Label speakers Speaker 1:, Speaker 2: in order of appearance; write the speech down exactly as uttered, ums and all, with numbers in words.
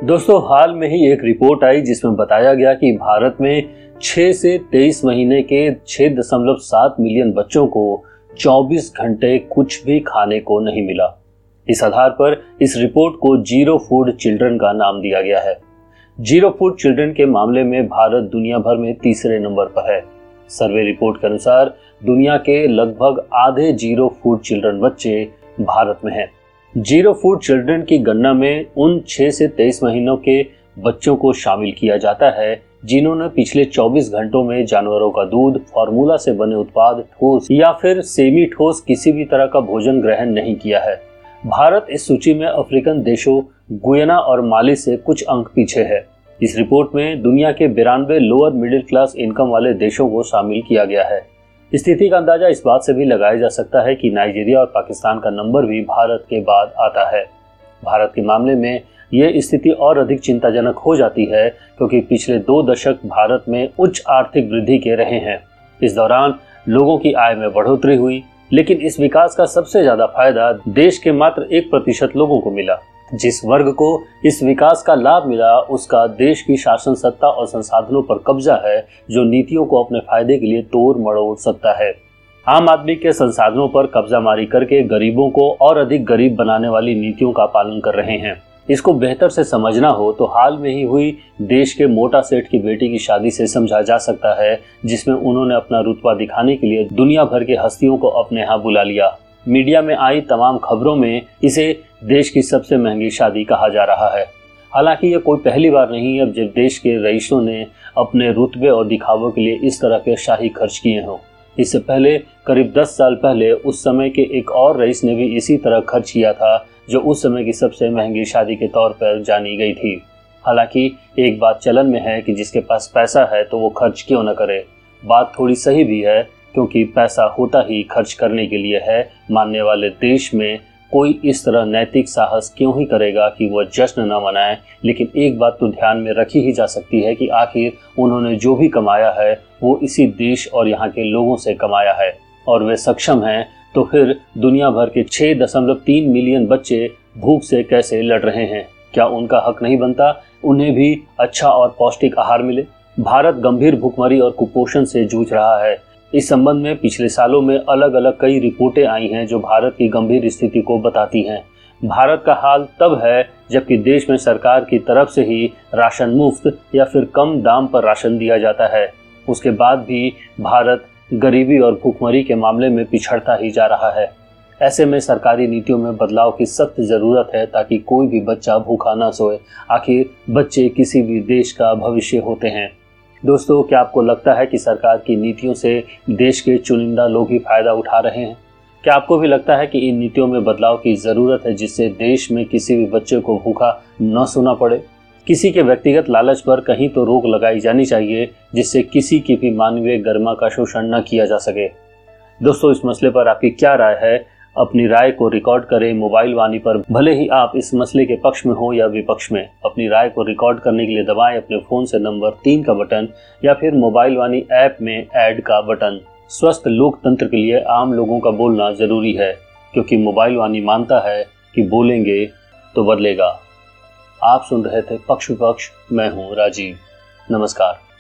Speaker 1: दोस्तों, हाल में ही एक रिपोर्ट आई जिसमें बताया गया कि भारत में छह से तेईस महीने के छह दशमलव सात मिलियन बच्चों को चौबीस घंटे कुछ भी खाने को नहीं मिला। इस आधार पर इस रिपोर्ट को जीरो फूड चिल्ड्रन का नाम दिया गया है। जीरो फूड चिल्ड्रन के मामले में भारत दुनिया भर में तीसरे नंबर पर है। सर्वे रिपोर्ट के अनुसार दुनिया के लगभग आधे जीरो फूड चिल्ड्रन बच्चे भारत में हैं। जीरो फूड चिल्ड्रन की गणना में उन छह से तेईस महीनों के बच्चों को शामिल किया जाता है जिन्होंने पिछले चौबीस घंटों में जानवरों का दूध, फार्मूला से बने उत्पाद, ठोस या फिर सेमी ठोस किसी भी तरह का भोजन ग्रहण नहीं किया है। भारत इस सूची में अफ्रीकन देशों गुयाना और माली से कुछ अंक पीछे है। इस रिपोर्ट में दुनिया के बिरानवे लोअर मिडिल क्लास इनकम वाले देशों को शामिल किया गया है। स्थिति का अंदाजा इस बात से भी लगाया जा सकता है कि नाइजीरिया और पाकिस्तान का नंबर भी भारत के बाद आता है। भारत के मामले में यह स्थिति और अधिक चिंताजनक हो जाती है क्योंकि पिछले दो दशक भारत में उच्च आर्थिक वृद्धि के रहे हैं। इस दौरान लोगों की आय में बढ़ोतरी हुई, लेकिन इस विकास का सबसे ज्यादा फायदा देश के मात्र एक प्रतिशत लोगों को मिला। जिस वर्ग को इस विकास का लाभ मिला उसका देश की शासन सत्ता और संसाधनों पर कब्जा है, जो नीतियों को अपने फायदे के लिए तोड़ मरोड़ सकता है। आम आदमी के संसाधनों पर कब्जा मारी करके गरीबों को और अधिक गरीब बनाने वाली नीतियों का पालन कर रहे हैं। इसको बेहतर से समझना हो तो हाल में ही हुई देश के मोटा सेठ की बेटी की शादी से समझा जा सकता है, जिसमें उन्होंने अपना रुतबा दिखाने के लिए दुनिया भर के हस्तियों को अपने यहाँ बुला लिया। मीडिया में आई तमाम खबरों में इसे देश की सबसे महंगी शादी कहा जा रहा है। हालांकि ये कोई पहली बार नहीं है जब देश के रईसों ने अपने रुतबे और दिखावों के लिए इस तरह के शाही खर्च किए हों। इससे पहले करीब दस साल पहले उस समय के एक और रईस ने भी इसी तरह खर्च किया था, जो उस समय की सबसे महंगी शादी के तौर पर जानी गई थी। हालांकि एक बात चलन में है कि जिसके पास पैसा है तो वो खर्च क्यों न करे। बात थोड़ी सही भी है क्योंकि पैसा होता ही खर्च करने के लिए है। मानने वाले देश में कोई इस तरह नैतिक साहस क्यों ही करेगा कि वह जश्न न मनाए। लेकिन एक बात तो ध्यान में रखी ही जा सकती है कि आखिर उन्होंने जो भी कमाया है वो इसी देश और यहाँ के लोगों से कमाया है, और वे सक्षम हैं तो फिर दुनिया भर के छह दशमलव तीन मिलियन बच्चे भूख से कैसे लड़ रहे हैं। क्या उनका हक नहीं बनता उन्हें भी अच्छा और पौष्टिक आहार मिले? भारत गंभीर भूखमरी और कुपोषण से जूझ रहा है। इस संबंध में पिछले सालों में अलग अलग कई रिपोर्टें आई हैं जो भारत की गंभीर स्थिति को बताती हैं। भारत का हाल तब है जबकि देश में सरकार की तरफ से ही राशन मुफ्त या फिर कम दाम पर राशन दिया जाता है। उसके बाद भी भारत गरीबी और भूखमरी के मामले में पिछड़ता ही जा रहा है। ऐसे में सरकारी नीतियों में बदलाव की सख्त जरूरत है ताकि कोई भी बच्चा भूखा न सोए। आखिर बच्चे किसी भी देश का भविष्य होते हैं। दोस्तों, क्या आपको लगता है कि सरकार की नीतियों से देश के चुनिंदा लोग ही फायदा उठा रहे हैं? क्या आपको भी लगता है कि इन नीतियों में बदलाव की जरूरत है जिससे देश में किसी भी बच्चे को भूखा न सोना पड़े? किसी के व्यक्तिगत लालच पर कहीं तो रोक लगाई जानी चाहिए जिससे किसी की भी मानवीय गरिमा का शोषण न किया जा सके। दोस्तों, इस मसले पर आपकी क्या राय है? अपनी राय को रिकॉर्ड करें मोबाइल वाणी पर, भले ही आप इस मसले के पक्ष में हो या विपक्ष में। अपनी राय को रिकॉर्ड करने के लिए दबाएं अपने फोन से नंबर तीन का बटन या फिर मोबाइल वाणी ऐप में ऐड का बटन। स्वस्थ लोकतंत्र के लिए आम लोगों का बोलना जरूरी है, क्योंकि मोबाइल वाणी मानता है कि बोलेंगे तो बदलेगा। आप सुन रहे थे पक्ष विपक्ष। मैं हूँ राजीव। नमस्कार।